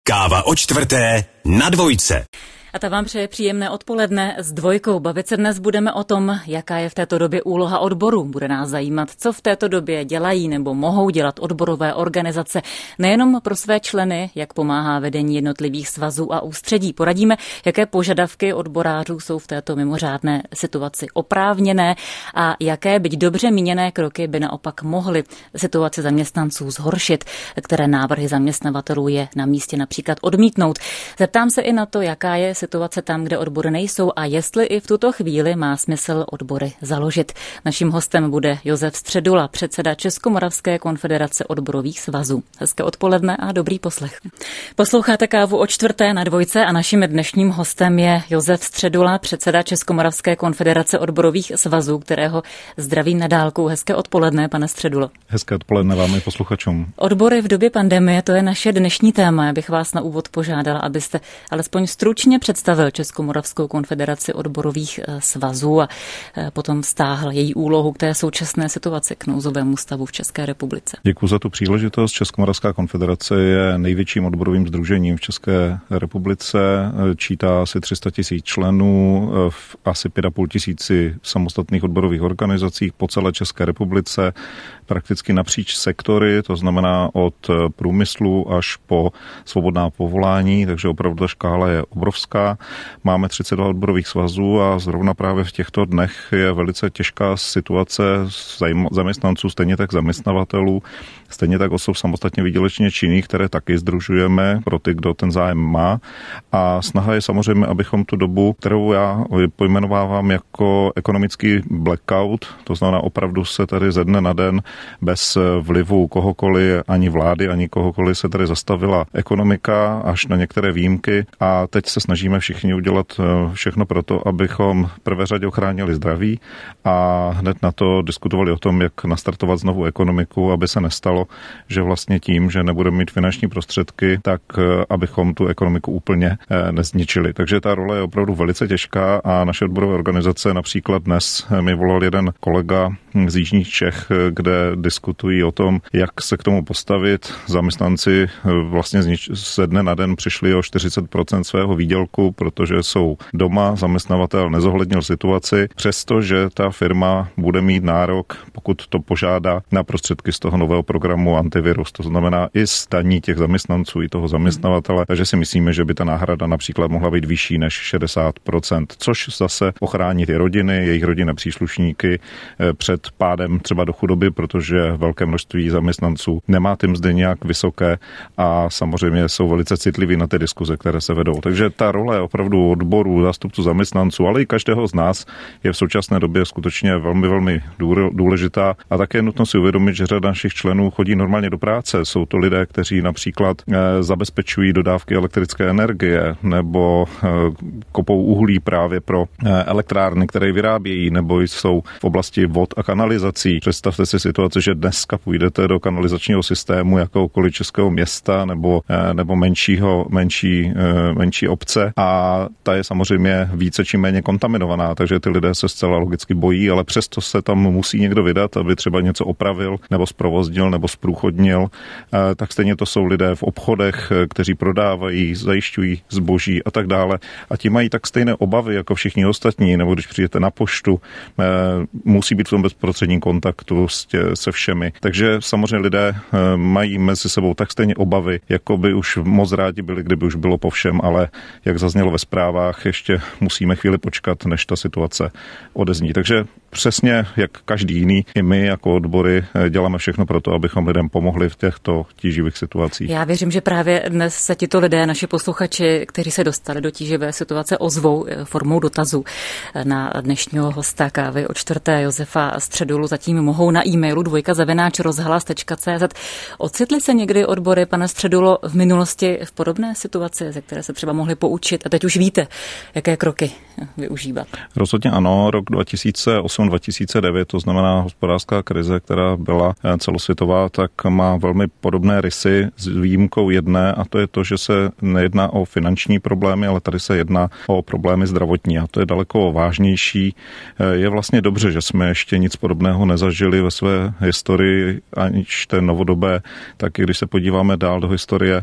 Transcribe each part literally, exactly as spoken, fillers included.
Káva o čtvrté na Dvojce. A ta vám přeje příjemné odpoledne s Dvojkou. Bavit se dnes budeme o tom, jaká je v této době úloha odborů. Bude nás zajímat, co v této době dělají nebo mohou dělat odborové organizace nejenom pro své členy, jak pomáhá vedení jednotlivých svazů a ústředí. Poradíme, jaké požadavky odborářů jsou v této mimořádné situaci oprávněné a jaké, byť dobře míněné kroky, by naopak mohly situaci zaměstnanců zhoršit, které návrhy zaměstnavatelů je na místě například odmítnout. Zeptám se i na to, jaká je situace tam, kde odbory nejsou a jestli i v tuto chvíli má smysl odbory založit. Naším hostem bude Josef Středula, předseda Českomoravské konfederace odborových svazů. Hezké odpoledne a dobrý poslech. Posloucháte Kávu o čtvrté na Dvojce a naším dnešním hostem je Josef Středula, předseda Českomoravské konfederace odborových svazů, kterého zdravím na dálku. Hezké odpoledne, pane Středulo. Hezké odpoledne vám i posluchačům. Odbory v době pandemie, to je naše dnešní téma. Já bych vás na úvod požádala, abyste alespoň stručně představil Českomoravskou konfederaci odborových svazů a potom vztáhl její úlohu k té současné situaci, k nouzovému stavu v České republice. Děkuji za tu příležitost. Českomoravská konfederace je největším odborovým sdružením v České republice. Čítá asi tři sta tisíc členů v asi pět a půl tisíci samostatných odborových organizacích po celé České republice, prakticky napříč sektory, to znamená od průmyslu až po svobodná povolání, takže opravdu ta škála je obrovská. Máme třicet dva odborových svazů a zrovna právě v těchto dnech je velice těžká situace zaměstnanců, stejně tak zaměstnavatelů, stejně tak osob samostatně výdělečně činných, které taky sdružujeme pro ty, kdo ten zájem má. A snaha je samozřejmě, abychom tu dobu, kterou já pojmenovávám jako ekonomický blackout, to znamená opravdu se tady ze dne na den bez vlivu kohokoliv, ani vlády, ani kohokoliv se tady zastavila ekonomika až na některé výjimky a teď se snažíme všichni udělat všechno pro to, abychom v prvé řadě ochránili zdraví a hned na to diskutovali o tom, jak nastartovat znovu ekonomiku, aby se nestalo, že vlastně tím, že nebudeme mít finanční prostředky, tak abychom tu ekonomiku úplně nezničili. Takže ta role je opravdu velice těžká a naše odborové organizace, například dnes mi volal jeden kolega z jižních Čech, kde diskutují o tom, jak se k tomu postavit. Zaměstnanci vlastně ze dne na den přišli o čtyřicet procent svého výdělku, protože jsou doma, zaměstnavatel nezohlednil situaci, přestože ta firma bude mít nárok, pokud to požádá, na prostředky z toho nového programu antivirus. To znamená i z daní těch zaměstnanců, i toho zaměstnavatele. Takže si myslíme, že by ta náhrada například mohla být vyšší než šedesát procent, což zase ochrání ty rodiny, jejich rodinné příslušníky před pádem třeba do chudoby, protože velké množství zaměstnanců nemá ty mzdy nějak vysoké a samozřejmě jsou velice citliví na ty diskuze, které se vedou. Takže ta role opravdu odborů, zástupců zaměstnanců, ale i každého z nás je v současné době skutečně velmi, velmi důležitá. A také je nutno si uvědomit, že řada našich členů chodí normálně do práce. Jsou to lidé, kteří například zabezpečují dodávky elektrické energie nebo kopou uhlí právě pro elektrárny, které vyrábějí, nebo jsou v oblasti vod a kanalizací. Představte si situaci, že dneska půjdete do kanalizačního systému jakoukoliv českého města nebo, nebo menšího, menší, menší obce a ta je samozřejmě více či méně kontaminovaná, takže ty lidé se zcela logicky bojí, ale přesto se tam musí někdo vydat, aby třeba něco opravil nebo zprovoznil nebo zprůchodnil. Tak stejně to jsou lidé v obchodech, kteří prodávají, zajišťují zboží a tak dále. A ti mají tak stejné obavy jako všichni ostatní, nebo když přijdete na poštu, musí být v tom bezprostředním kontaktu se všemi. Takže samozřejmě lidé mají mezi sebou tak stejně obavy, jako by už moc rádi byli, kdyby už bylo po všem, ale jak zaznělo ve zprávách, ještě musíme chvíli počkat, než ta situace odezní. Takže přesně jak každý jiný, i my jako odbory děláme všechno pro to, abychom lidem pomohli v těchto tíživých situacích. Já věřím, že právě dnes se tito lidé, naši posluchači, kteří se dostali do tíživé situace, ozvou formou dotazů na dnešního hosta Kávy o čtvrté Josefa Středulu. Zatím mohou na e-mailu dvojka zavináč rozhlas tečka cé zet. Ocitli se někdy odbory, pane Středulo, v minulosti v podobné situaci, ze které se třeba mohli poučit a teď už víte, jaké kroky využívat? Rozhodně ano, rok dva tisíce osm dva tisíce devět, to znamená hospodářská krize, která byla celosvětová, tak má velmi podobné rysy s výjimkou jedné a to je to, že se nejedná o finanční problémy, ale tady se jedná o problémy zdravotní a to je daleko vážnější. Je vlastně dobře, že jsme ještě nic podobného nezažili ve své historii, aniž té novodobé, tak i když se podíváme dál do historie,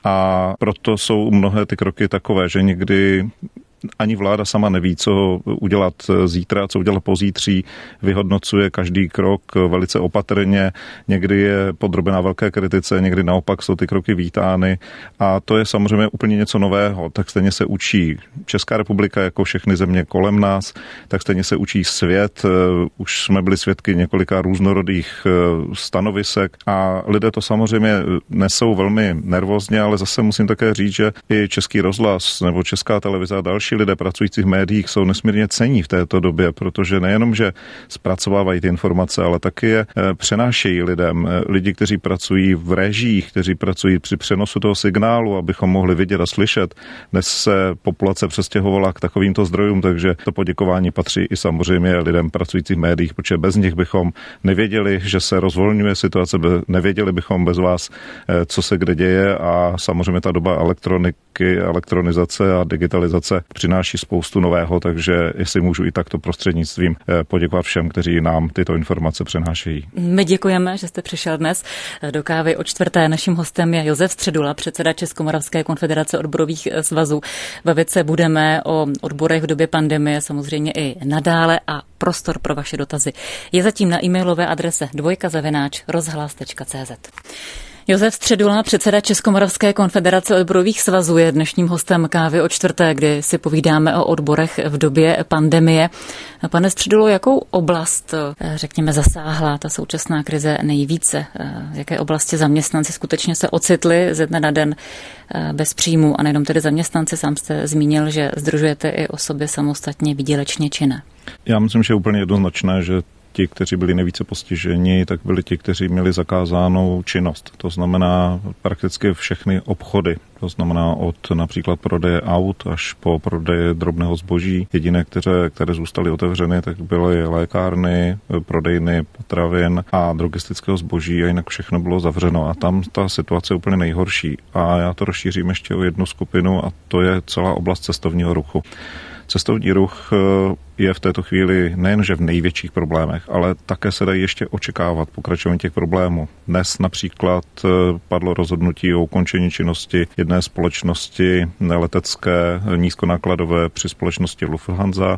A proto jsou mnohé ty kroky takové, že někdy ani vláda sama neví, co udělat zítra, co udělat pozítří, vyhodnocuje každý krok velice opatrně, někdy je podrobená velké kritice, někdy naopak jsou ty kroky vítány a to je samozřejmě úplně něco nového. Tak stejně se učí Česká republika jako všechny země kolem nás, tak stejně se učí svět. Už jsme byli svědky několika různorodých stanovisek a lidé to samozřejmě nesou velmi nervózně, ale zase musím také říct, že i Český rozhlas nebo Česká televize a další lidé pracující v médiích jsou nesmírně cenní v této době, protože nejenom, že zpracovávají ty informace, ale taky je přenášejí lidem. Lidi, kteří pracují v režích, kteří pracují při přenosu toho signálu, abychom mohli vidět a slyšet. Dnes se populace přestěhovala k takovýmto zdrojům, takže to poděkování patří i samozřejmě lidem pracujících v médiích, protože bez nich bychom nevěděli, že se rozvolňuje situace, nevěděli bychom bez vás, co se kde děje a samozřejmě ta doba elektroniky, elektronizace a digitalizace přináší spoustu nového, takže jestli můžu i takto prostřednictvím poděkovat všem, kteří nám tyto informace přenášejí. My děkujeme, že jste přišel dnes do Kávy o čtvrté. Naším hostem je Josef Středula, předseda Českomoravské konfederace odborových svazů. Bavit se budeme o odborech v době pandemie, samozřejmě i nadále a prostor pro vaše dotazy je zatím na e-mailové adrese dvojka zavináč rozhlas tečka cé zet. Josef Středula, předseda Českomoravské konfederace odborových svazů, je dnešním hostem Kávy o čtvrté, kdy si povídáme o odborech v době pandemie. Pane Středulo, jakou oblast, řekněme, zasáhla ta současná krize nejvíce? V jaké oblasti zaměstnanci skutečně se ocitli ze dne na den bez příjmu? A nejenom tedy zaměstnanci, sám jste zmínil, že sdružujete i osoby samostatně výdělečně činné. Já myslím, že je úplně jednoznačné, že ti, kteří byli nejvíce postiženi, tak byli ti, kteří měli zakázánou činnost. To znamená prakticky všechny obchody. To znamená od například prodeje aut až po prodeje drobného zboží. Jediné, které, které zůstaly otevřeny, tak byly lékárny, prodejny potravin a drogistického zboží a jinak všechno bylo zavřeno. A tam ta situace je úplně nejhorší. A já to rozšířím ještě o jednu skupinu a to je celá oblast cestovního ruchu. Cestovní ruch je v této chvíli nejenže v největších problémech, ale také se dají ještě očekávat pokračování těch problémů. Dnes například padlo rozhodnutí o ukončení činnosti jedné společnosti letecké nízkonákladové při společnosti Lufthansa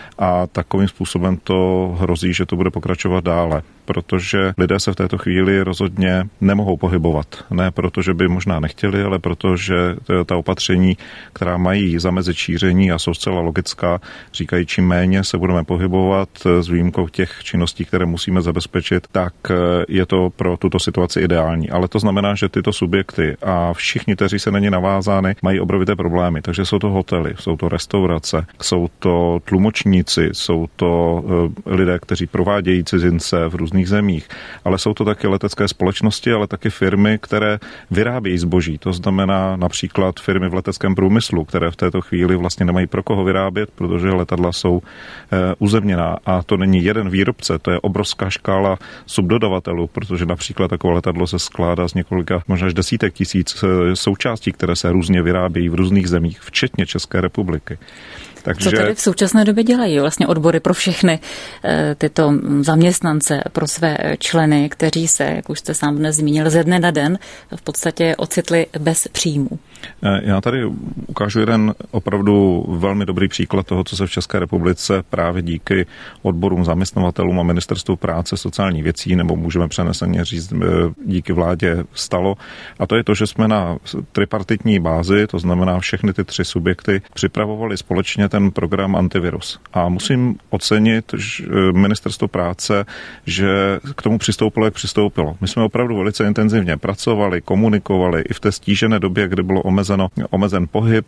a takovým způsobem to hrozí, že to bude pokračovat dále, protože lidé se v této chvíli rozhodně nemohou pohybovat. Ne proto, že by možná nechtěli, ale protože ta opatření, která mají zamezit šíření a jsou zcela logická, říkají, čím méně se budeme pohybovat s výjimkou těch činností, které musíme zabezpečit, tak je to pro tuto situaci ideální. Ale to znamená, že tyto subjekty a všichni, kteří se na ně navázány, mají obrovité problémy. Takže jsou to hotely, jsou to restaurace, jsou to tlumočníci, jsou to lidé, kteří provádějí cizince v různých zemích, ale jsou to také letecké společnosti, ale také firmy, které vyrábějí zboží. To znamená například firmy v leteckém průmyslu, které v této chvíli vlastně nemají pro koho vyrábět, protože letadla jsou e, uzemněná. A to není jeden výrobce, to je obrovská škála subdodavatelů, protože například takové letadlo se skládá z několika, možná až desítek tisíc součástí, které se různě vyrábějí v různých zemích, včetně České republiky. Takže... Co tedy v současné době dělají vlastně odbory pro všechny tyto zaměstnance, pro své členy, kteří se, jak už jste sám dnes zmínil, ze dne na den v podstatě ocitli bez příjmu? Já tady ukážu jeden opravdu velmi dobrý příklad toho, co se v České republice právě díky odborům, zaměstnavatelům a ministerstvu práce, sociálních věcí, nebo můžeme přeneseně říct díky vládě stalo. A to je to, že jsme na tripartitní bázi, to znamená všechny ty tři subjekty, připravovali společně ten program Antivirus. A musím ocenit že ministerstvo práce, že k tomu přistoupilo, jak přistoupilo. My jsme opravdu velice intenzivně pracovali, komunikovali i v té stížené době, kdy bylo omezeno, omezen pohyb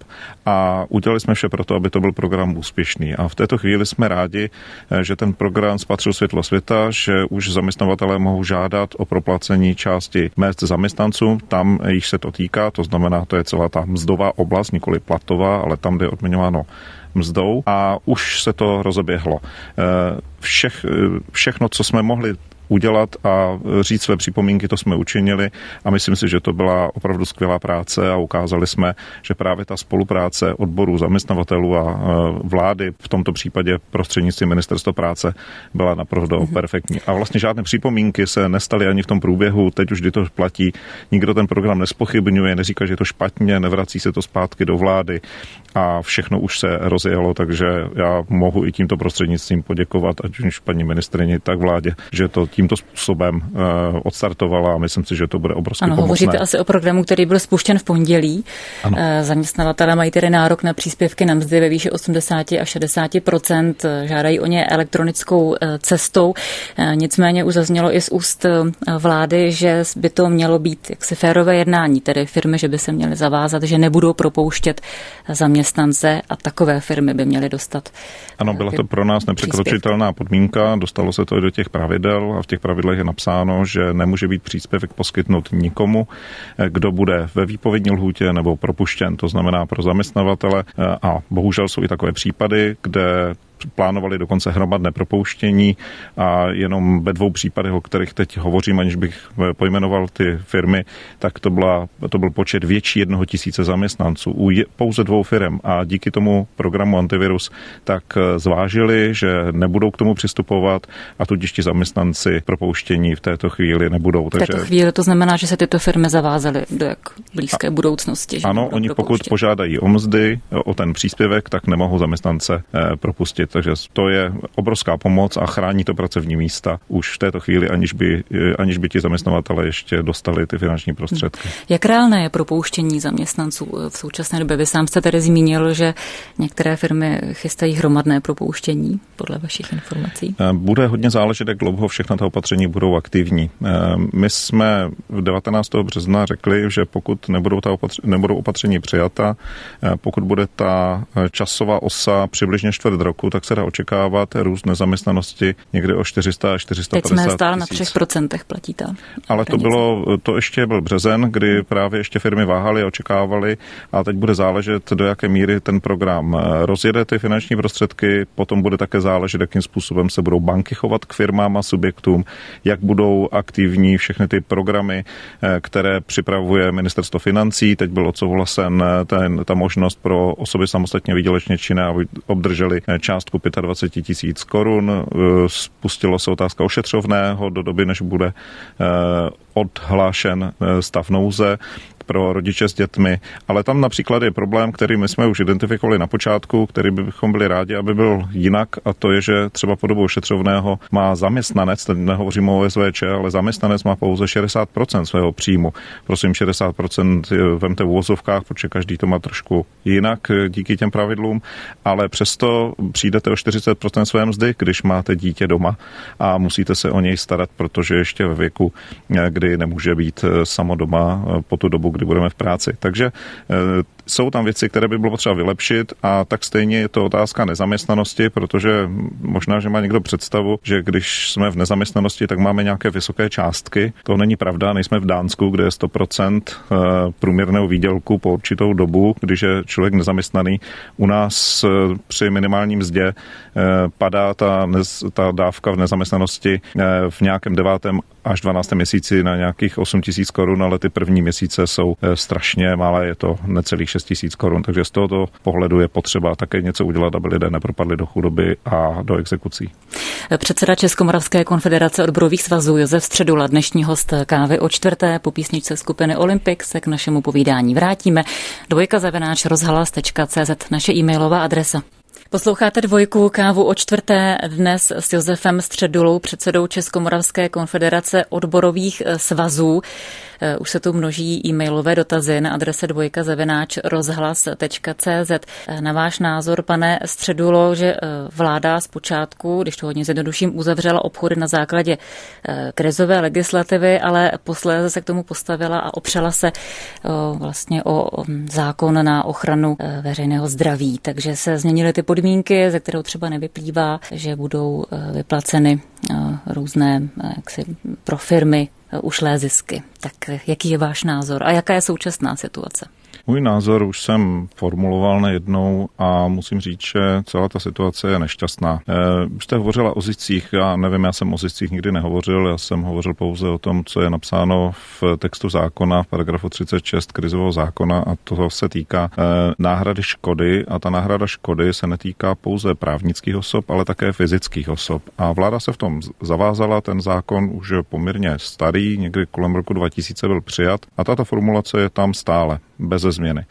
a udělali jsme vše pro to, aby to byl program úspěšný. A v této chvíli jsme rádi, že ten program spatřil světlo světa, že už zaměstnavatelé mohou žádat o proplacení části mezd zaměstnanců, tam jich se to týká, to znamená, to je celá ta mzdová oblast, nikoli platová, ale tam, kde je odměňováno mzdou a už se to rozeběhlo. Všech, všechno, co jsme mohli udělat a říct své připomínky, to jsme učinili a myslím si, že to byla opravdu skvělá práce a ukázali jsme, že právě ta spolupráce odborů, zaměstnavatelů a vlády, v tomto případě prostřednictvím Ministerstva práce, byla naprosto mm-hmm. perfektní. A vlastně žádné připomínky se nestaly ani v tom průběhu, teď už kdy to platí, nikdo ten program nespochybňuje, neříká, že je to špatně, nevrací se to zpátky do vlády a všechno už se rozjelo, takže já mohu i tímto prostřednictvím poděkovat ať už paní ministryni, tak vládě, že to tímto způsobem uh, odstartovala a myslím si, že to bude obrovsky ano, pomocné. Hovoříte asi o programu, který byl spuštěn v pondělí. Ano. Zaměstnavatelé mají tedy nárok na příspěvky na mzdy ve výši osmdesát až šedesát procent, žádají o ně elektronickou cestou. Nicméně už zaznělo i z úst vlády, že by to mělo být jaksi férové jednání, tedy firmy, že by se měly zavázat, že nebudou propouštět zaměstnance a takové firmy by měly dostat. Ano, byla to pro nás nepřekročitelná podmínka, dostalo se to i do těch pravidel a v těch pravidlech je napsáno, že nemůže být příspěvek poskytnut nikomu, kdo bude ve výpovědní lhůtě nebo propuštěn, to znamená pro zaměstnavatele a bohužel jsou i takové případy, kde plánovali dokonce hromadné propouštění a jenom ve dvou případech, o kterých teď hovořím, aniž bych pojmenoval ty firmy, tak to, byla, to byl počet větší jednoho tisíce zaměstnanců u je, pouze dvou firm a díky tomu programu Antivirus tak zvážili, že nebudou k tomu přistupovat a tudíž ti zaměstnanci propouštění v této chvíli nebudou. V této takže... chvíli to znamená, že se tyto firmy zavázaly do jak blízké a, budoucnosti. Že ano, oni pokud požádají o mzdy, o ten příspěvek, tak nemohou zaměstnance eh, propustit. Takže to je obrovská pomoc a chrání to pracovní místa už v této chvíli, aniž by, aniž by ti zaměstnavatele ještě dostali ty finanční prostředky. Jak reálné je propouštění zaměstnanců v současné době? Vy sám jste tedy zmínil, že některé firmy chystají hromadné propouštění, podle vašich informací. Bude hodně záležet, jak dlouho všechna ta opatření budou aktivní. My jsme devatenáctého března řekli, že pokud nebudou, ta opatření, nebudou opatření přijata, pokud bude ta časová osa přibližně čtvrt roku, tak se dá očekávat růst nezaměstnanosti někde o čtyři sta až čtyři sta padesát tisíc. Teď jsme stále na třech procentech platí ta. Ale to bylo, to ještě byl březen, kdy právě ještě firmy váhaly a očekávaly a teď bude záležet, do jaké míry ten program rozjede ty finanční prostředky, potom bude také záležet, jakým způsobem se budou banky chovat k firmám a subjektům, jak budou aktivní všechny ty programy, které připravuje Ministerstvo financí. Teď byl odsouhlasen ten, ta možnost pro osoby samostatně výdělečně činné, aby obdrželi částku dvacet pět tisíc korun. Spustilo se otázka ošetřovného do doby, než bude odhlášen stav nouze pro rodiče s dětmi, ale tam například je problém, který my jsme už identifikovali na počátku, který bychom byli rádi, aby byl jinak, a to je, že třeba po dobu ošetřovného má zaměstnanec, teď nehovořím o O S V Č, ale zaměstnanec má pouze šedesát procent svého příjmu. Prosím, šedesát procent vemte v uvozovkách, protože každý to má trošku jinak díky těm pravidlům, ale přesto přijdete o čtyřicet procent své mzdy, když máte dítě doma a musíte se o něj starat, protože ještě ve věku, kdy nemůže být samo doma po tu dobu, kdy budeme v práci. Takže e, jsou tam věci, které by bylo potřeba vylepšit a tak stejně je to otázka nezaměstnanosti, protože možná, že má někdo představu, že když jsme v nezaměstnanosti, tak máme nějaké vysoké částky. To není pravda, nejsme v Dánsku, kde je sto procent průměrného výdělku po určitou dobu, když je člověk nezaměstnaný. U nás při minimální mzdě e, padá ta, nez, ta dávka v nezaměstnanosti e, v nějakém devátém až dvanáctém měsíci na nějakých osm tisíc korun, ale ty první měsíce jsou strašně malé, je to necelých šest tisíc korun, takže z tohoto pohledu je potřeba také něco udělat, aby lidé nepropadli do chudoby a do exekucí. Předseda Českomoravské konfederace odborových svazů Josef Středula, dnešní host Kávy o čtvrté, po písničce skupiny Olympic se k našemu povídání vrátíme. Dvojka zavináč rozhlas tečka cé zet, naše e-mailová adresa. Posloucháte Dvojku, Kávu o čtvrté, dnes s Josefem Středulou, předsedou Českomoravské konfederace odborových svazů. Už se tu množí e-mailové dotazy na adrese dvojka zavináč rozhlas tečka cé zet. Na váš názor, pane Středulo, že vláda zpočátku, když to hodně zjednoduším, uzavřela obchody na základě krizové legislativy, ale posléze se k tomu postavila a opřela se vlastně o zákon na ochranu veřejného zdraví. Takže se změnily ty podmínky, ze kterého třeba nevyplývá, že budou vyplaceny různé jaksi, pro firmy ušlé zisky. Tak jaký je váš názor a jaká je současná situace? Můj názor už jsem formuloval nejednou a musím říct, že celá ta situace je nešťastná. Už jste hovořila o ziscích, já nevím, já jsem o ziscích nikdy nehovořil, já jsem hovořil pouze o tom, co je napsáno v textu zákona, v paragrafu třicet šest krizového zákona, a toho se týká náhrady škody, a ta náhrada škody se netýká pouze právnických osob, ale také fyzických osob. A vláda se v tom zavázala, ten zákon už je poměrně starý, někdy kolem roku dva tisíce byl přijat a tato formulace je tam stále, beze změny.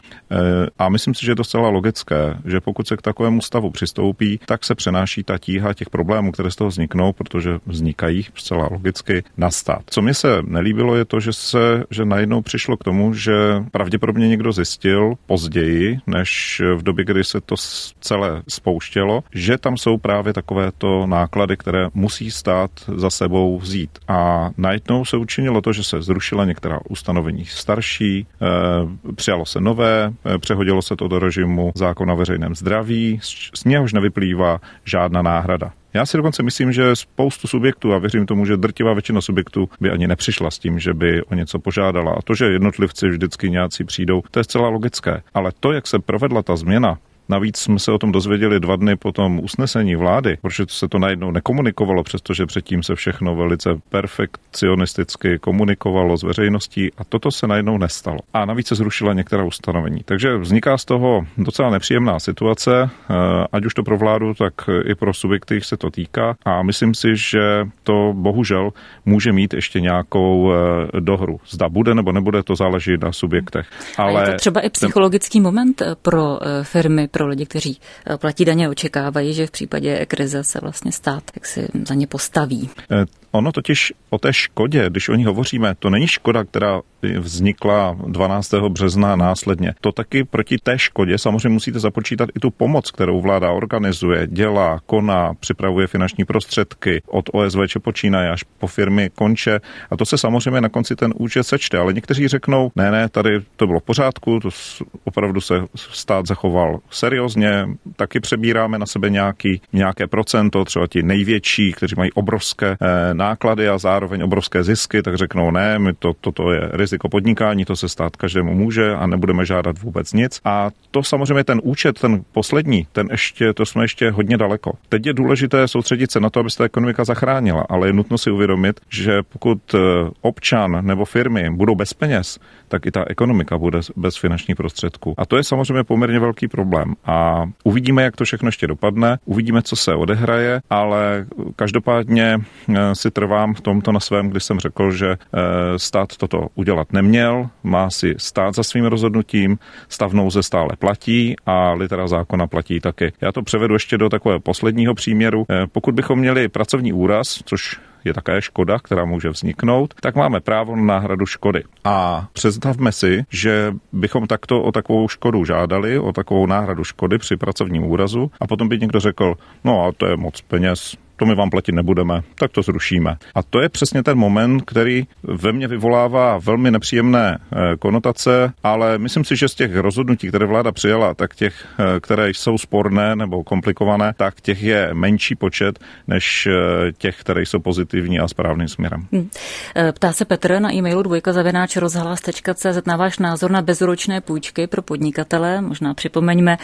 A myslím si, že je to zcela logické, že pokud se k takovému stavu přistoupí, tak se přenáší ta tíha těch problémů, které z toho vzniknou, protože vznikají zcela logicky, na stát. Co mi se nelíbilo, je to, že se, že najednou přišlo k tomu, že pravděpodobně někdo zjistil později, než v době, kdy se to celé spouštělo, že tam jsou právě takovéto náklady, které musí stát za sebou vzít. A najednou se učinilo to, že se zrušila některá ustanovení starší, e, přijalo se nové, e, přehodilo se to do režimu zákona o veřejném zdraví, z něhož nevyplývá žádná náhrada. Já si dokonce myslím, že spoustu subjektů, a věřím tomu, že drtivá většina subjektů by ani nepřišla s tím, že by o něco požádala. A to, že jednotlivci vždycky nějací přijdou, to je zcela logické. Ale to, jak se provedla ta změna, navíc jsme se o tom dozvěděli dva dny po tom usnesení vlády, protože se to najednou nekomunikovalo, přestože předtím se všechno velice perfekcionisticky komunikovalo s veřejností a toto se najednou nestalo. A navíc se zrušila některá ustanovení. Takže vzniká z toho docela nepříjemná situace, ať už to pro vládu, tak i pro subjekty, se to týká. A myslím si, že to bohužel může mít ještě nějakou dohru. Zda bude nebo nebude, to záleží na subjektech. Ale a je to třeba i psychologický ten... moment pro firmy, pro lidi, kteří platí daně, očekávají, že v případě krize se vlastně stát jak si za ně postaví. Ono totiž o té škodě, když o ní hovoříme, to není škoda, která vznikla dvanáctého března následně. To taky proti té škodě samozřejmě musíte započítat i tu pomoc, kterou vláda organizuje, dělá, koná, připravuje finanční prostředky, od O S V Č počínaje až po firmy konče. A to se samozřejmě na konci ten účet sečte. Ale někteří řeknou, ne, ne, tady to bylo v pořádku, to opravdu se stát zachoval seriózně, taky přebíráme na sebe nějaký, nějaké procento, třeba ti největší, kteří mají obrovské eh, náklady a zároveň obrovské zisky, tak řeknou, ne, my to, toto je riziko podnikání, to se stát každému může a nebudeme žádat vůbec nic. A to samozřejmě ten účet, ten poslední, ten ještě, to jsme ještě hodně daleko. Teď je důležité soustředit se na to, aby se ta ekonomika zachránila, ale je nutno si uvědomit, že pokud občan nebo firmy budou bez peněz, tak i ta ekonomika bude bez finančních prostředků. A to je samozřejmě poměrně velký problém. A uvidíme, jak to všechno ještě dopadne, uvidíme, co se odehraje, ale každopádně si trvám v tomto na svém, když jsem řekl, že stát toto udělat neměl, má si stát za svým rozhodnutím, stav nouze stále platí a litera zákona platí taky. Já to převedu ještě do takového posledního příměru. Pokud bychom měli pracovní úraz, což je také škoda, která může vzniknout, tak máme právo na náhradu škody. A představme si, že bychom takto o takovou škodu žádali, o takovou náhradu škody při pracovním úrazu a potom by někdo řekl, no a to je moc peněz, to my vám platit nebudeme, tak to zrušíme. A to je přesně ten moment, který ve mně vyvolává velmi nepříjemné konotace, ale myslím si, že z těch rozhodnutí, které vláda přijala, tak těch, které jsou sporné nebo komplikované, tak těch je menší počet, než těch, které jsou pozitivní a správným směrem. Hmm. Ptá se Petr na e-mailu dvojka zavináč rozhlas tečka cé zet na váš názor na bezúročné půjčky pro podnikatele. Možná připomeňme,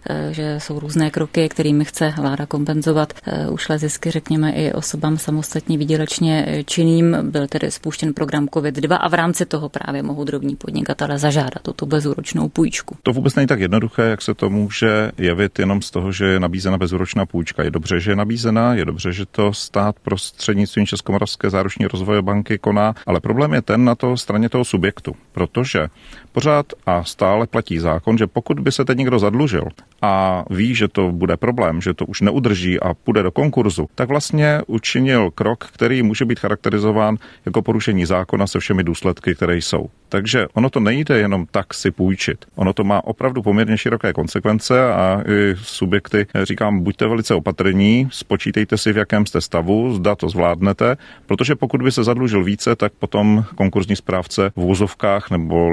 že jsou různé kroky, kterými chce vláda kompenzovat ušlé zisky, řekněme, i osobám samostatně výdělečně činným. Byl tedy spuštěn program COVID dva a v rámci toho právě mohou drobní podnikatele zažádat o tu bezúročnou půjčku. To vůbec není tak jednoduché, jak se to může jevit jenom z toho, že je nabízena bezúročná půjčka. Je dobře, že je nabízena, je dobře, že to stát prostřednictvím Českomoravské záruční rozvojové banky koná, ale problém je ten na to straně toho subjektu, protože pořád a stále platí zákon, že pokud by se teď někdo zadlužil a ví, že to bude problém, že to už neudrží a půjde do konkurzu, tak vlastně učinil krok, který může být charakterizován jako porušení zákona se všemi důsledky, které jsou. Takže ono to nejde jenom tak si půjčit. Ono to má opravdu poměrně široké konsekvence a i subjekty, říkám, buďte velice opatrní, spočítejte si, v jakém jste stavu, zda to zvládnete, protože pokud by se zadlužil více, tak potom konkurzní správce v úzovkách nebo lidově řečeno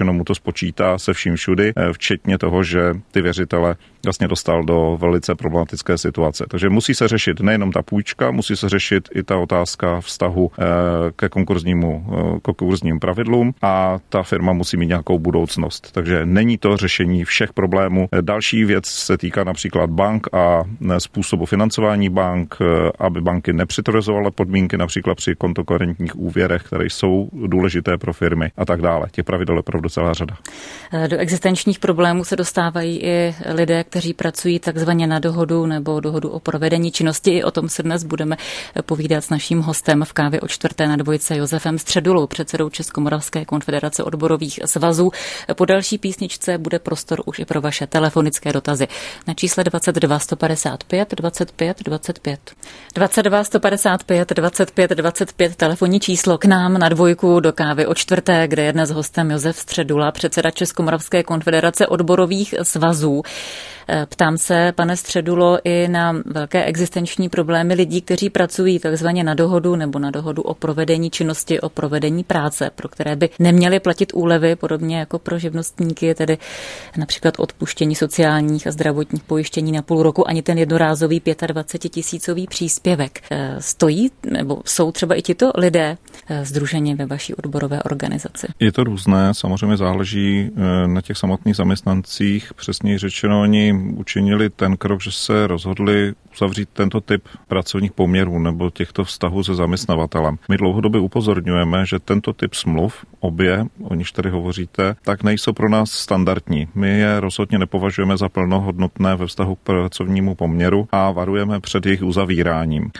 řečeno mu to spočítá se vším všudy, včetně toho, že ty věřitele vlastně dostal do velice problematické situace. Takže musí se řešit nejenom ta půjčka, musí se řešit i ta otázka vztahu ke konkurznímu, konkurzním pravidlům a ta firma musí mít nějakou budoucnost. Takže není to řešení všech problémů. Další věc se týká například bank a způsobu financování bank, aby banky nepřitvrzovaly podmínky například při kontokorentních úvěrech, které jsou důležité pro firmy a tak dále. Těch pravidel je opravdu celá řada. Do existenčních problémů se dostávají i lidé, kteří pracují takzvaně na dohodu nebo dohodu o provedení činnosti. I o tom se dnes budeme povídat s naším hostem v kávě o čtvrté na dvojce Josefem Středulou, předsedou Českomoravské konfederace odborových svazů. Po další písničce bude prostor už i pro vaše telefonické dotazy na čísle dvacet dva sto padesát pět dvacet pět dvacet pět. dvacet dva sto padesát pět dvacet pět dvacet pět telefonní číslo k nám na dvojku do kávy o čtvrté, kde je dnes hostem Josef Středula, předseda Českomoravské konfederace odborových svazů. Ptám se, pane Středulo, i na velké existenční problémy lidí, kteří pracují takzvaně na dohodu nebo na dohodu o provedení činnosti, o provedení práce, pro které by neměly platit úlevy, podobně jako pro živnostníky, tedy například odpuštění sociálních a zdravotních pojištění na půl roku, ani ten jednorázový dvacetitisícový příspěvek. Stojí nebo jsou třeba i tito lidé sdruženi ve vaší odborové organizaci? Je to různé, samozřejmě záleží na těch samotných zaměstnancích. Přesněji řečeno, oni učinili ten krok, že se rozhodli uzavřít tento typ pracovních poměrů nebo těchto vztahů se zaměstnavatelem. My dlouhodobě upozorňujeme, že tento typ smluv, obě, o nichž tady hovoříte, tak nejsou pro nás standardní. My je rozhodně nepovažujeme za plnohodnotné ve vztahu k pracovnímu poměru a varujeme před jejich uzavíráním.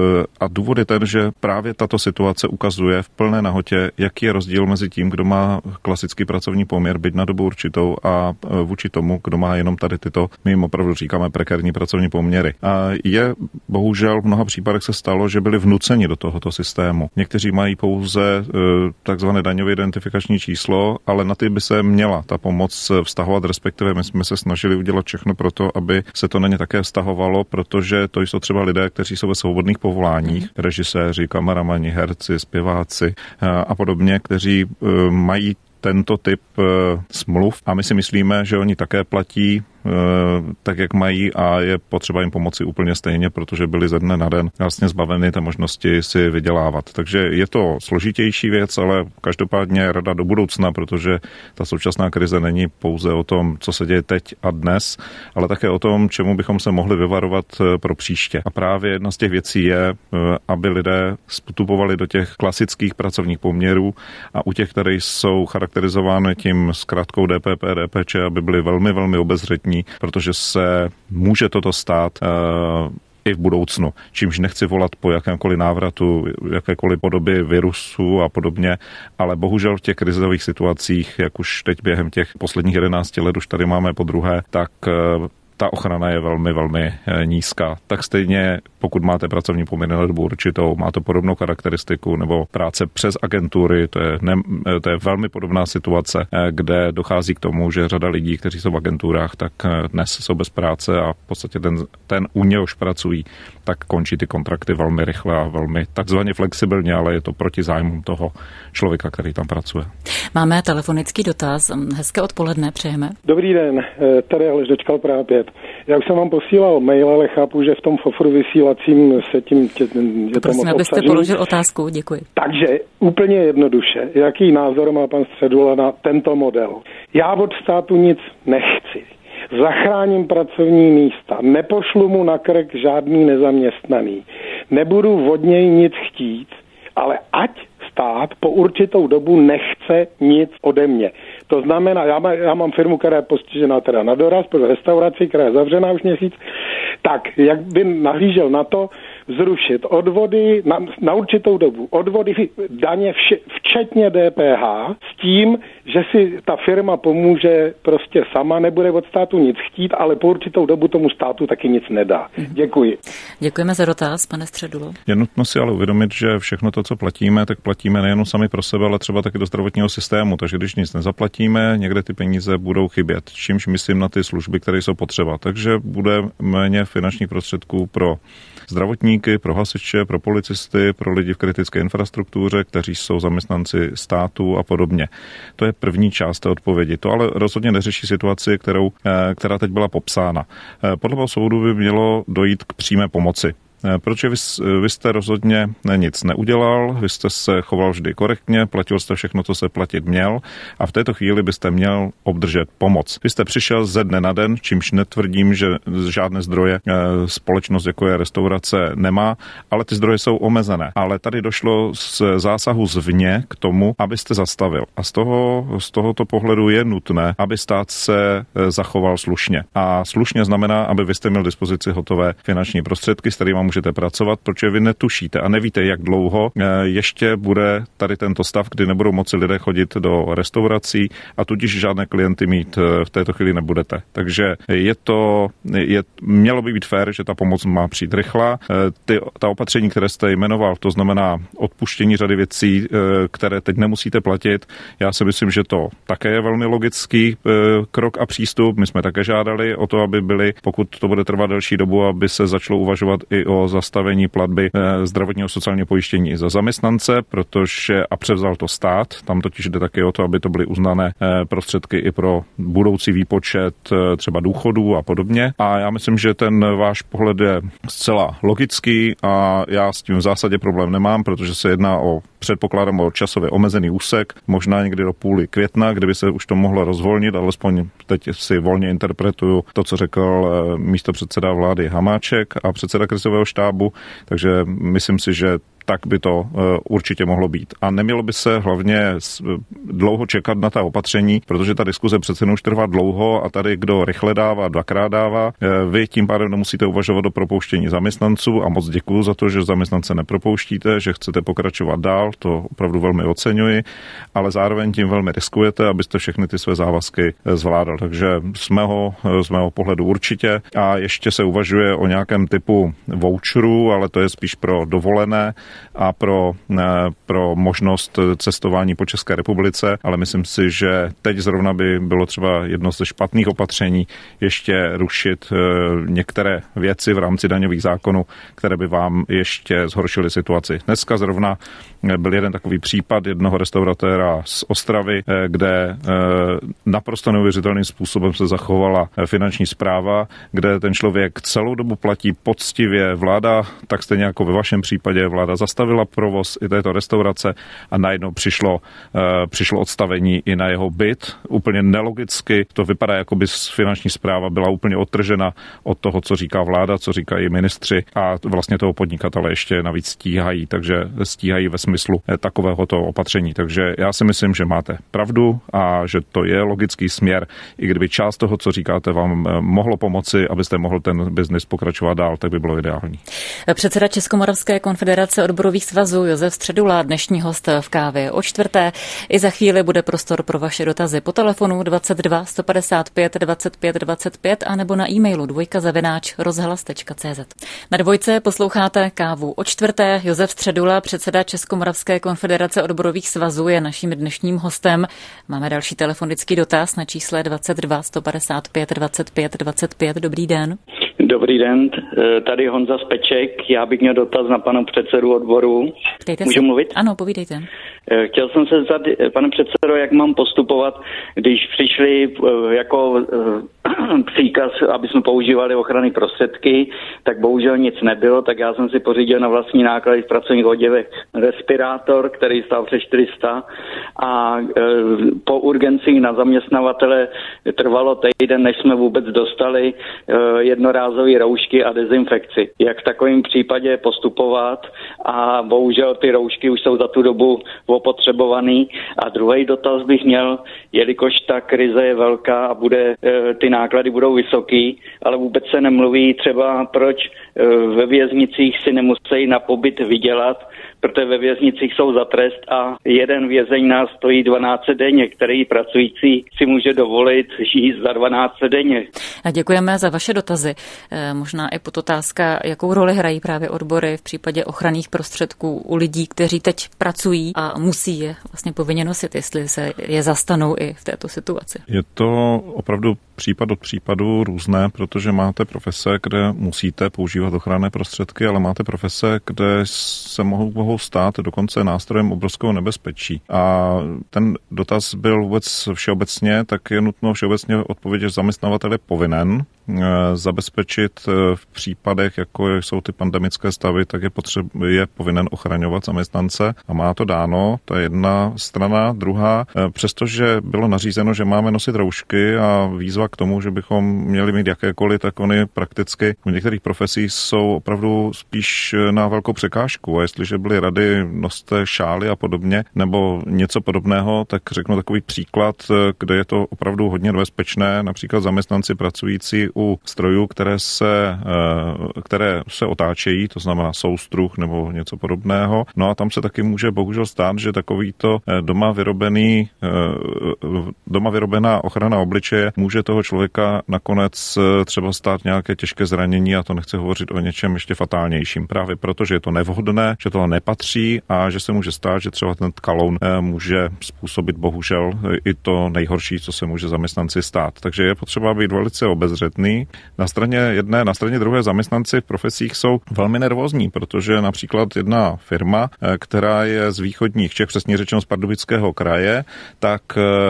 A důvod je ten, že právě tato situace ukazuje v plné nahotě, jaký je rozdíl mezi tím, kdo má klasický pracovní poměr, byť na dobu určitou, a vůči tomu, kdo má jenom tady tyto, my jim opravdu říkáme prekérní pracovní poměry. A je bohužel v mnoha případech se stalo, že byli vnuceni do tohoto systému. Někteří mají pouze takzvané daňové identifikační číslo, ale na ty by se měla ta pomoc vztahovat, respektive my jsme se snažili udělat všechno pro to, aby se to na ně také vztahovalo, protože to jsou třeba lidé, kteří jsou ve svobodných povoláních, mm. režiséři, kameramani, herci, zpěváci a podobně, kteří mají tento typ smluv a my si myslíme, že oni také platí tak, jak mají, a je potřeba jim pomoci úplně stejně, protože byli ze dne na den vlastně zbaveny té možnosti si vydělávat. Takže je to složitější věc, ale každopádně rada do budoucna, protože ta současná krize není pouze o tom, co se děje teď a dnes, ale také o tom, čemu bychom se mohli vyvarovat pro příště. A právě jedna z těch věcí je, aby lidé vstupovali do těch klasických pracovních poměrů a u těch, které jsou charakterizovány tím zkratkou D P P, D P Č, aby byly velmi, velmi obezřetní, protože se může toto stát uh, i v budoucnu. Čímž nechci volat po jakémkoliv návratu, jakékoliv podobě virusu a podobně, ale bohužel v těch krizových situacích, jak už teď během těch posledních jedenácti let už tady máme po druhé, tak uh, ta ochrana je velmi, velmi nízká. Tak stejně, pokud máte pracovní poměr na dobu určitou, má to podobnou charakteristiku, nebo práce přes agentury, to je, ne, to je velmi podobná situace, kde dochází k tomu, že řada lidí, kteří jsou v agenturách, tak dnes jsou bez práce a v podstatě ten, ten u něhož pracují, tak končí ty kontrakty velmi rychle a velmi takzvaně flexibilně, ale je to proti zájmům toho člověka, který tam pracuje. Máme telefonický dotaz. Hezké odpoledne přejeme. Dobrý den, tady Aleš dočkal Praha pět. Já už jsem vám posílal mail, ale chápu, že v tom fofru vysílacím se tím tě, je Prosím, to moc abyste obsažený. položil otázku, děkuji. Takže úplně jednoduše, jaký názor má pan Středula na tento model? Já od státu nic nechci. Zachráním pracovní místa, nepošlu mu na krk žádný nezaměstnaný, nebudu od něj nic chtít, ale ať stát po určitou dobu nechce nic ode mě. To znamená, já, má, já mám firmu, která je postižená teda na doraz, pro restauraci, která je zavřená už měsíc, tak jak by nahlížel na to, zrušit odvody na, na určitou dobu, odvody, daně, vše, včetně D P H, s tím, že si ta firma pomůže prostě sama, nebude od státu nic chtít, ale po určitou dobu tomu státu taky nic nedá. Děkuji. Děkujeme za dotaz, pane Středulo. Je nutno si ale uvědomit, že všechno to, co platíme, tak platíme nejen sami pro sebe, ale třeba taky do zdravotního systému, takže když nic nezaplatíme, někde ty peníze budou chybět, čímž myslím na ty služby, které jsou potřeba. Takže bude méně finančních prostředků pro zdravotníky, pro hasiče, pro policisty, pro lidi v kritické infrastruktuře, kteří jsou zaměstnanci státu a podobně. To je první část té odpovědi. To ale rozhodně neřeší situaci, kterou, která teď byla popsána. Podle mého soudu by mělo dojít k přímé pomoci. Protože vy, vy jste rozhodně nic neudělal, vy jste se choval vždy korektně, platil jste všechno, co se platit měl a v této chvíli byste měl obdržet pomoc. Vy jste přišel ze dne na den, čímž netvrdím, že žádné zdroje společnost, jako je restaurace, nemá, ale ty zdroje jsou omezené. Ale tady došlo z zásahu zvně k tomu, abyste zastavil. A z toho, z tohoto pohledu je nutné, aby stát se zachoval slušně. A slušně znamená, aby vy jste měl dispozici hotové finanční prostředky, s kterými můžete pracovat, protože vy netušíte a nevíte, jak dlouho ještě bude tady tento stav, kdy nebudou moci lidé chodit do restaurací a tudíž žádné klienty mít v této chvíli nebudete. Takže je to, je, mělo by být fér, že ta pomoc má přijít rychlá. Ty, ta opatření, které jste jmenoval, to znamená odpuštění řady věcí, které teď nemusíte platit, já si myslím, že to také je velmi logický krok a přístup. My jsme také žádali o to, aby byly, pokud to bude trvat delší dobu, aby se začalo uvažovat i o zastavení platby zdravotního sociálního pojištění za zaměstnance, protože a převzal to stát. Tam totiž jde také o to, aby to byly uznané prostředky i pro budoucí výpočet třeba důchodů a podobně. A já myslím, že ten váš pohled je zcela logický a já s tím v zásadě problém nemám, protože se jedná o, předpokládám, o časově omezený úsek, možná někdy do půly května, kdyby se už to mohlo rozvolnit, alespoň teď si volně interpretuju to, co řekl místopředseda vlády Hamáček a předseda krizového štábu, takže myslím si, že tak by to určitě mohlo být. A nemělo by se hlavně dlouho čekat na ta opatření, protože ta diskuze přece už trvá dlouho a tady kdo rychle dává, dvakrát dává. Vy tím pádem nemusíte uvažovat o propouštění zaměstnanců a moc děkuju za to, že zaměstnance nepropouštíte, že chcete pokračovat dál, to opravdu velmi oceňuji, ale zároveň tím velmi riskujete, abyste všechny ty své závazky zvládal. Takže z mého, z mého pohledu určitě. A ještě se uvažuje o nějakém typu voucherů, ale to je spíš pro dovolené a pro, pro možnost cestování po České republice, ale myslím si, že teď zrovna by bylo třeba jedno ze špatných opatření ještě rušit některé věci v rámci daňových zákonů, které by vám ještě zhoršily situaci. Dneska zrovna byl jeden takový případ jednoho restauratéra z Ostravy, kde naprosto neuvěřitelným způsobem se zachovala finanční správa, kde ten člověk celou dobu platí poctivě, vláda, tak stejně jako ve vašem případě, vláda zastavila provoz i této restaurace a najednou přišlo, přišlo odstavení i na jeho byt. Úplně nelogicky to vypadá, jako by finanční správa byla úplně odtržena od toho, co říká vláda, co říkají ministři a vlastně toho podnikatele ještě navíc stíhají, takže stíhají ve smyslu takovéhoto opatření. Takže já si myslím, že máte pravdu a že to je logický směr, i kdyby část toho, co říkáte, vám mohlo pomoci, abyste mohl ten biznis pokračovat dál, tak by bylo ideální. Předseda Českomoravské konfederace odborových svazů Josef Středula, dnešní host v Kávě o čtvrté. I za chvíli bude prostor pro vaše dotazy po telefonu dvacet dva sto padesát pět dvacet pět dvacet pět a nebo na e-mailu dvojka zavináč rozhlas tečka cé zet. Na Dvojce posloucháte Kávu o čtvrté. Josef Středula, předseda Českomoravské konfederace odborových svazů, je naším dnešním hostem. Máme další telefonický dotaz na čísle dvacet dva sto padesát pět dvacet pět dvacet pět. Dobrý den. Dobrý den, tady Honza Speček. Já bych měl dotaz na pana předsedu odboru. Ptejte Můžu se. mluvit? Ano, povídejte. Chtěl jsem se zeptat, pane předsedo, jak mám postupovat, když přišli jako příkaz, aby jsme používali ochranné prostředky, tak bohužel nic nebylo, tak já jsem si pořídil na vlastní náklady v pracovních oděvech respirátor, který stál přes čtyři sta a po urgencích na zaměstnavatele trvalo týden, než jsme vůbec dostali jednorázové roušky a dezinfekci. Jak v takovém případě postupovat a bohužel ty roušky už jsou za tu dobu opotřebovaný. A druhý dotaz bych měl, jelikož ta krize je velká a bude, ty náklady budou vysoký, ale vůbec se nemluví třeba, proč ve věznicích si nemusí na pobyt vydělat, protože ve věznicích jsou za trest a jeden vězeň nás stojí dvanáct set denně, který pracující si může dovolit žít za dvanáct set denně. A děkujeme za vaše dotazy. Možná i podotázka, jakou roli hrají právě odbory v případě ochranných prostředků u lidí, kteří teď pracují a musí je vlastně povinně nosit, jestli se je zastanou i v této situaci. Je to opravdu případ od případu různé, protože máte profese, kde musíte používat ochranné prostředky, ale máte profese, kde se mohou, mohou stát dokonce nástrojem obrovského nebezpečí. A ten dotaz byl vůbec všeobecně, tak je nutno všeobecně odpovědět, že zaměstnavatel je povinen zabezpečit v případech, jako jsou ty pandemické stavy, tak je, potřeb, je povinen ochraňovat zaměstnance a má to dáno, to je jedna strana. Druhá, přestože bylo nařízeno, že máme nosit roušky a výzva k tomu, že bychom měli mít jakékoliv, tak oni prakticky u některých profesí jsou opravdu spíš na velkou překážku a jestliže byly rady noste šály a podobně, nebo něco podobného, tak řeknu takový příklad, kde je to opravdu hodně nebezpečné, například zaměstnanci pracující u strojů, které se, které se otáčejí, to znamená soustruh nebo něco podobného. No a tam se taky může bohužel stát, že takovýto doma vyrobený, doma vyrobená ochrana obličeje může toho člověka nakonec třeba stát nějaké těžké zranění a to nechci hovořit o něčem ještě fatálnějším. Právě proto, že je to nevhodné, že to nepatří a že se může stát, že třeba ten kaloun může způsobit bohužel i to nejhorší, co se může zaměstnanci stát. Takže je potřeba být velice obezřetný. Na straně jedné, na straně druhé zaměstnanci v profesích jsou velmi nervózní, protože například jedna firma, která je z východních Čech, přesně řečeno z Pardubického kraje, tak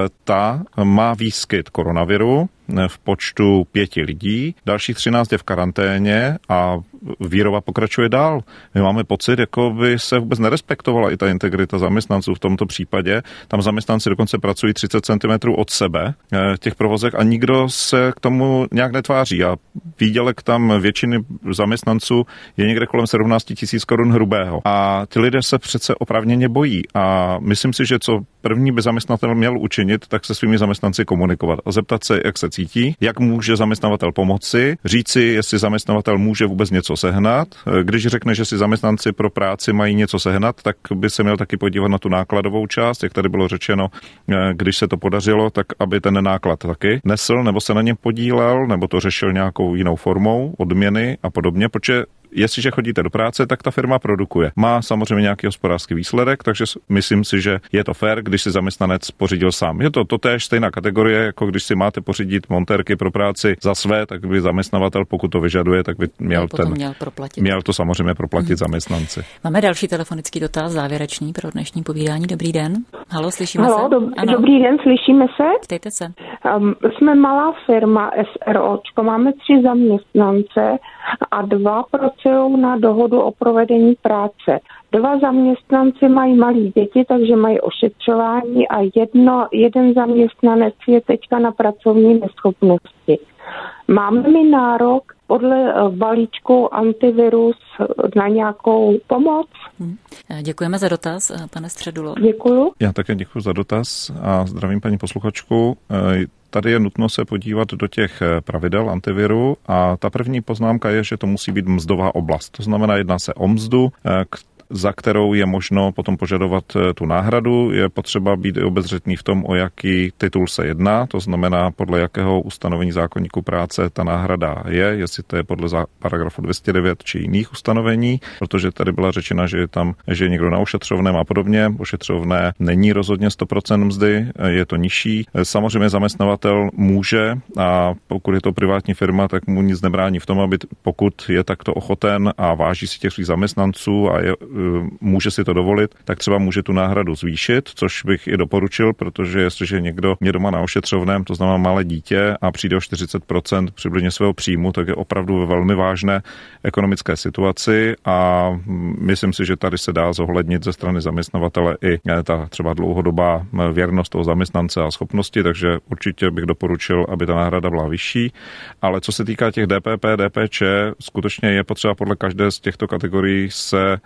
ta má výskyt koronaviru v počtu pěti lidí, dalších třináct je v karanténě a výroba pokračuje dál. My máme pocit, jako by se vůbec nerespektovala i ta integrita zaměstnanců v tomto případě. Tam zaměstnanci dokonce pracují třicet centimetrů od sebe v těch provozech a nikdo se k tomu nějak netváří. A výdělek tam většiny zaměstnanců je někde kolem sedmnáct tisíc korun hrubého. A ti lidé se přece oprávněně bojí. A myslím si, že co první by zaměstnatel měl učinit, tak se svými zaměstnanci komunikovat a zeptat se, jak se cítí, jak může zaměstnavatel pomoci, říci, jestli zaměstnavatel může vůbec něco sehnat. Když řekne, že si zaměstnanci pro práci mají něco sehnat, tak by se měl taky podívat na tu nákladovou část, jak tady bylo řečeno, když se to podařilo, tak aby ten náklad taky nesl, nebo se na něm podílel, nebo to řešil nějakou jinou formou, odměny a podobně, protože jestliže chodíte do práce, tak ta firma produkuje. Má samozřejmě nějaký hospodářský výsledek, takže myslím si, že je to fér, když si zaměstnanec pořídil sám. Je to totéž stejná kategorie, jako když si máte pořídit montérky pro práci za své, tak by zaměstnavatel, pokud to vyžaduje, tak by měl, ten, měl, měl to samozřejmě proplatit hmm. zaměstnanci. Máme další telefonický dotaz, závěrečný pro dnešní povídání. Dobrý den. Halo, slyšíme Halo, se? Dob- dobrý den, slyšíme se? Ptejte se. Um, jsme malá firma SROčko, máme tři zaměstnance a dva pracují na dohodu o provedení práce. Dva zaměstnanci mají malí děti, takže mají ošetřování a jedno, jeden zaměstnanec je teďka na pracovní neschopnosti. Máme mi nárok podle balíčku antivirus na nějakou pomoc? Hmm. Děkujeme za dotaz, pane Středulo. Děkuju. Já také děkuji za dotaz a zdravím paní posluchačku. Tady je nutno se podívat do těch pravidel antiviru a ta první poznámka je, že to musí být mzdová oblast. To znamená, jedná se o mzdu, za kterou je možno potom požadovat tu náhradu. Je potřeba být i obezřetný v tom, o jaký titul se jedná, to znamená, podle jakého ustanovení zákoníku práce ta náhrada je, jestli to je podle paragrafu dvě stě devět či jiných ustanovení, protože tady byla řečena, že je tam, že je někdo na ošetřovném a podobně. Ošetřovné není rozhodně sto procent mzdy, je to nižší. Samozřejmě zaměstnavatel může, a pokud je to privátní firma, tak mu nic nebrání v tom, aby pokud je takto ochoten a váží si těch svých zaměstnanců a je může si to dovolit, tak třeba může tu náhradu zvýšit, což bych i doporučil, protože jestliže někdo je doma na ošetřovném, to znamená malé dítě a přijde o čtyřicet procent přibližně svého příjmu, tak je opravdu ve velmi vážné ekonomické situaci a myslím si, že tady se dá zohlednit ze strany zaměstnavatele i ta třeba dlouhodobá věrnost toho zaměstnance a schopnosti, takže určitě bych doporučil, aby ta náhrada byla vyšší, ale co se týká těch D P P, D P Č, skutečně je potřeba podle každé z těchto kategorií se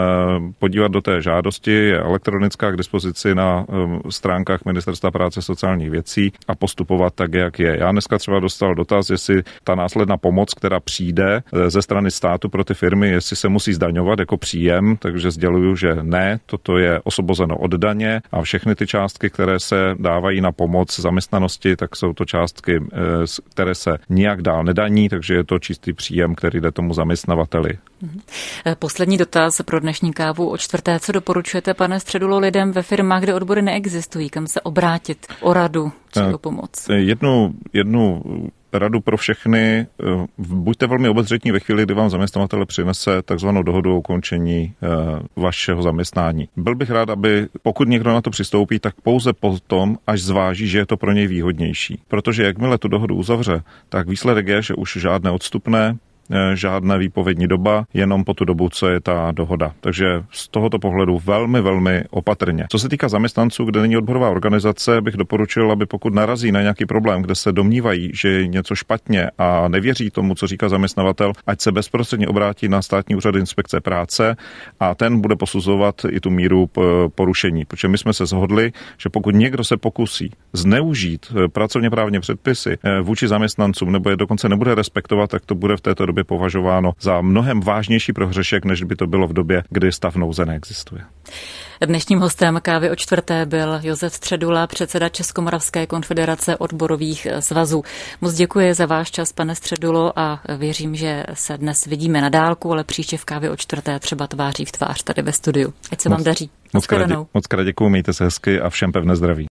podívat do té žádosti, je elektronická k dispozici na stránkách Ministerstva práce a sociálních věcí a postupovat tak, jak je. Já dneska třeba dostal dotaz, jestli ta následná pomoc, která přijde ze strany státu pro ty firmy, jestli se musí zdaňovat jako příjem, takže sděluju, že ne, toto je osvobozeno od daně a všechny ty částky, které se dávají na pomoc zaměstnanosti, tak jsou to částky, které se nijak dál nedaní, takže je to čistý příjem, který jde tomu zaměstnavateli. Poslední dotaz pro dnešní kávu o čtvrté. Co doporučujete, pane Středulo, lidem ve firmách, kde odbory neexistují? Kam se obrátit o radu či o pomoc? Jednu, jednu radu pro všechny. Buďte velmi obezřetní ve chvíli, kdy vám zaměstnavatel přinese takzvanou dohodu o ukončení vašeho zaměstnání. Byl bych rád, aby pokud někdo na to přistoupí, tak pouze potom, až zváží, že je to pro něj výhodnější. Protože jakmile tu dohodu uzavře, tak výsledek je, že už žádné odstupné, žádná výpovědní doba, jenom po tu dobu, co je ta dohoda. Takže z tohoto pohledu velmi, velmi opatrně. Co se týká zaměstnanců, kde není odborová organizace, bych doporučil, aby pokud narazí na nějaký problém, kde se domnívají, že je něco špatně a nevěří tomu, co říká zaměstnavatel, ať se bezprostředně obrátí na Státní úřad inspekce práce a ten bude posuzovat i tu míru porušení. Protože my jsme se shodli, že pokud někdo se pokusí zneužít pracovně právně předpisy vůči zaměstnancům nebo je dokonce nebude respektovat, tak to bude v této době považováno za mnohem vážnější prohřešek, než by to bylo v době, kdy stav nouze neexistuje. Dnešním hostem kávy o čtvrté byl Josef Středula, předseda Českomoravské konfederace odborových svazů. Moc děkuji za váš čas, pane Středulo, a věřím, že se dnes vidíme na dálku, ale příště v kávě o čtvrté třeba tváří v tvář tady ve studiu. Ať se moc, vám daří. Moc krát děkuju, mějte se hezky a všem pevné zdraví.